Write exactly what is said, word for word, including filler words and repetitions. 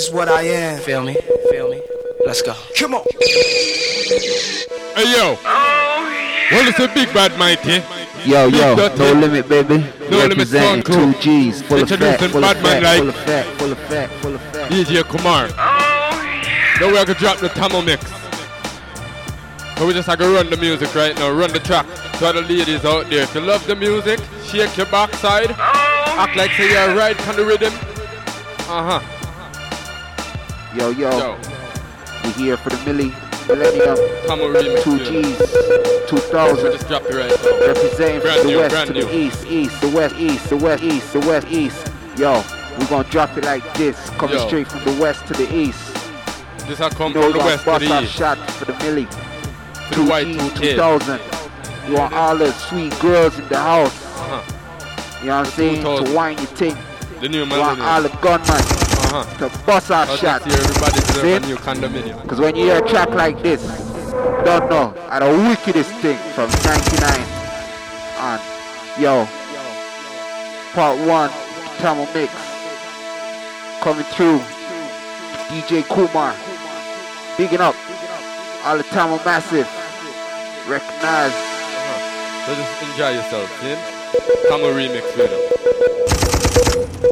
is what I am. Feel me? Feel me? Let's go. Come on. Hey yo. What is the big bad mighty? Yo, yo, Big no limit, baby. No limit sound two G's, full of Introducing fat, full bad of man fat, like full of fat, full of fat, full of fat. D J Kumar. Now we are gonna drop the Tamil mix. So we just have to run the music right now, run the track. To all the ladies out there, if you love the music, shake your backside, act like say you're right on the rhythm. Uh-huh. Yo, yo, Yo. we here for the milli, millennium, Tamil remix. two yeah. G's, two We thousand. just dropped it right now. Representing Brand from the new, west brand to new. the east, east, the west, east, the west, east, the west, east. Yo, we gonna drop it like this, coming Yo. straight from the west to the east. This has come You know, from the we west to gonna bust the our east. shot for the milli. To the white G's, two two K. thousand. You want all the sweet girls in the house. Uh-huh. You know what I'm saying? two thousand. To wine your thing. The new You want all millennium. the gunmen Uh-huh. to bust our Let's shot. see everybody deserve See? a new condominium. Cause when you hear a track like this, don't know, are the wickedest thing from ninety-nine on. Yo, part one, Tamil mix, coming through, D J Kumar, bigging up, all the Tamil massive, recognize. Uh-huh. So just enjoy yourself, see? Tamil remix video.